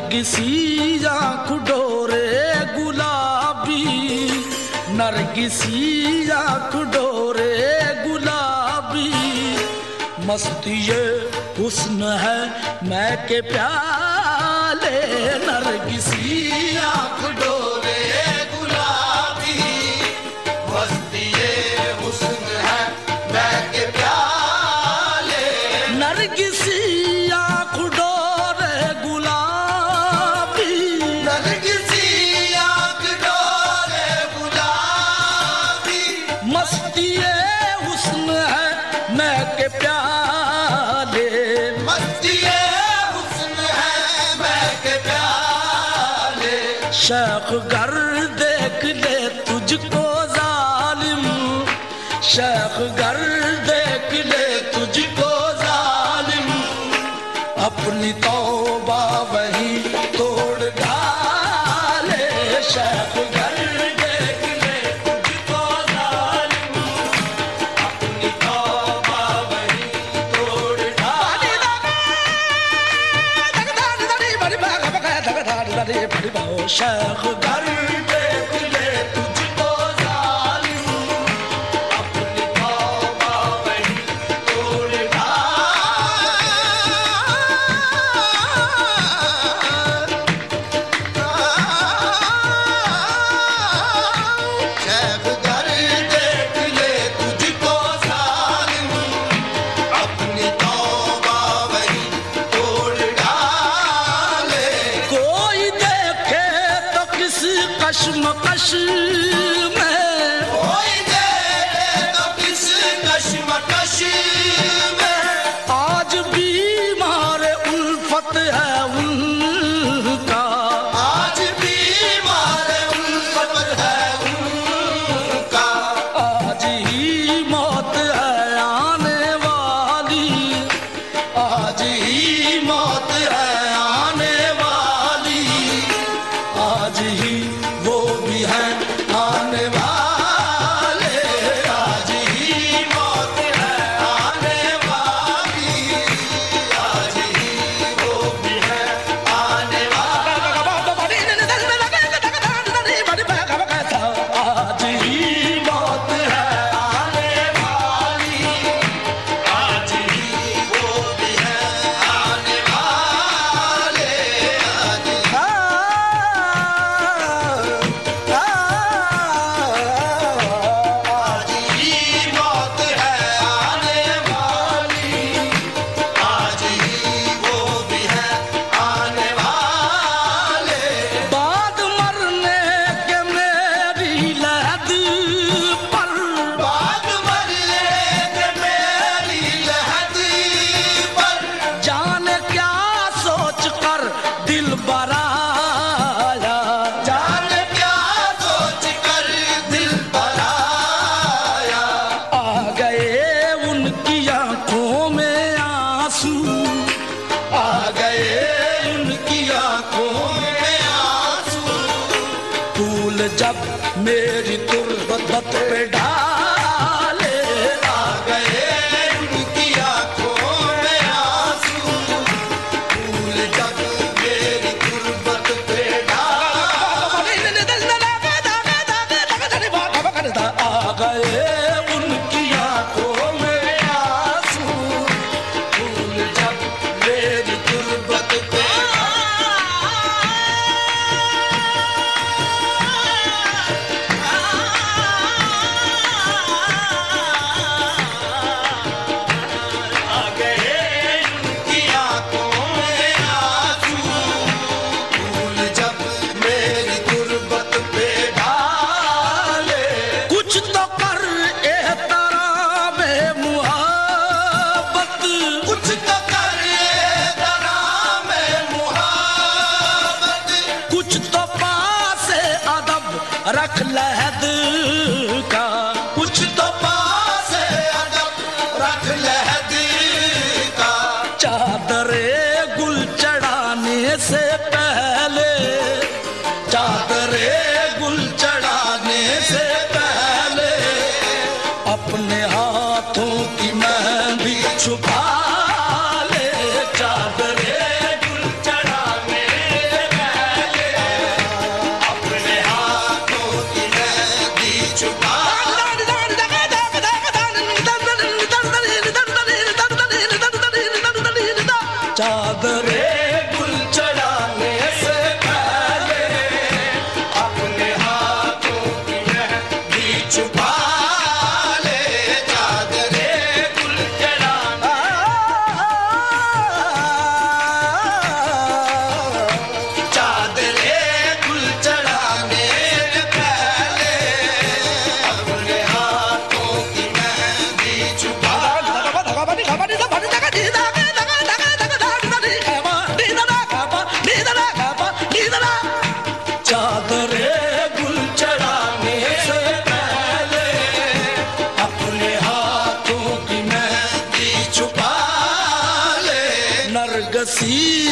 नरगिसी आँख डोरे गुलाबी, नरगिसी आँख डोरे गुलाबी, मस्ती ये हुस्न है मैं के प्याले, नरगिसी आँख डोरे गुलाबी, मस्ती ये हुस्न है मैं के प्याले, नरगिसी आँख डोरे गुलाबी, नरगिसी आँख डोरे गुलाबी, मस्ती ये हुस्न है मैं के प्याले, मस्ती ये हुस्न है मैं के प्याले, शेख घर देख ले तुझको जालिम, शेख घर देख ले तुझको जालिम, अपनी तौबा वही तोड़ डाले, शेख घर देख ले तुझको जालिम, अपनी तौबा वही तोड़ डाले, शेख घर देख ले तुझको जालिम, अपनी तौबा वही तोड़ शेख घर देख ले तुझको जालिम, अपनी तौबा वही तोड़ डाले, कोई देखे तो किस कश्मकश में, कोई देखे तो किस कश्मकश में, आज बीमार उल्फत है उनका, आज बीमार उल्फत है उनका, आज ही मौत है आने वाली, आज ही मौत है आने वाली, आज ही वो भी है आने वाले, आज ही मौत है आने वाली, आज ही वो भी है आने वाली, आज ही मौत है आने वाली, आज ही वो भी है आने वाले, आज ही मौत है आने वाली, आज ही वो भी है आने वाले, बाद मरने के मेरी लहद पर, बाद मरने के मेरी लहद पर, जाने क्या सोच कर दिल बराया, जाने क्या सोच कर दिल बराया, आ गए उनकी आंखों में आंसू, आ गए उनकी आंखों में आंसू, फूल जब मेरी तुर्बत पे डाले, आ गए उनकी आंखों में आंसू, फूल जब मेरी तुर्बत पे डाले, आ गए उनकी आंखों में आंसू, फूल जब मेरी तुर्बत पे आ गए उनकी आंखों में आंसू, फूल जब मेरी तुर्बत पे डाले, कुछ तो कर एहतराम मुहब्बत, कुछ तो कर एहतराम मुहब्बत, कुछ तो पास अदब रख लहद का, कुछ तो पास अदब रख लहद का, चादरे गुल चढ़ाने से पहले, चादरे गुल चढ़ाने से पहले, अपने हाथों की मेहंदी छुपा ले, चादरे गुल चढ़ाने से सी